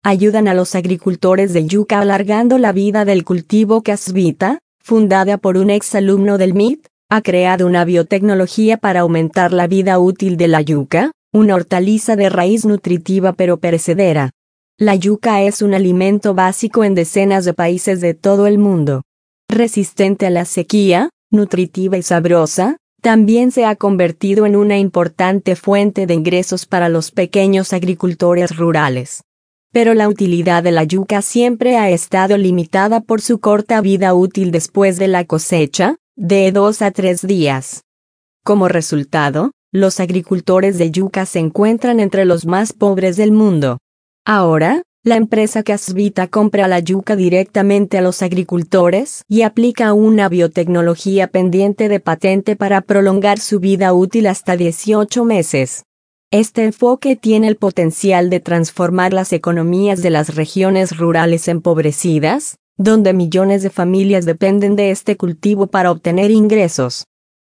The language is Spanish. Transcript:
ayudan a los agricultores de yuca alargando la vida del cultivo. Casvita, fundada por un exalumno del MIT, ha creado una biotecnología para aumentar la vida útil de la yuca, una hortaliza de raíz nutritiva pero perecedera. La yuca es un alimento básico en decenas de países de todo el mundo. Resistente a la sequía, nutritiva y sabrosa, también se ha convertido en una importante fuente de ingresos para los pequeños agricultores rurales. Pero la utilidad de la yuca siempre ha estado limitada por su corta vida útil después de la cosecha, de 2 a 3 días. Como resultado, los agricultores de yuca se encuentran entre los más pobres del mundo. Ahora, la empresa Casvita compra la yuca directamente a los agricultores y aplica una biotecnología pendiente de patente para prolongar su vida útil hasta 18 meses. Este enfoque tiene el potencial de transformar las economías de las regiones rurales empobrecidas, donde millones de familias dependen de este cultivo para obtener ingresos.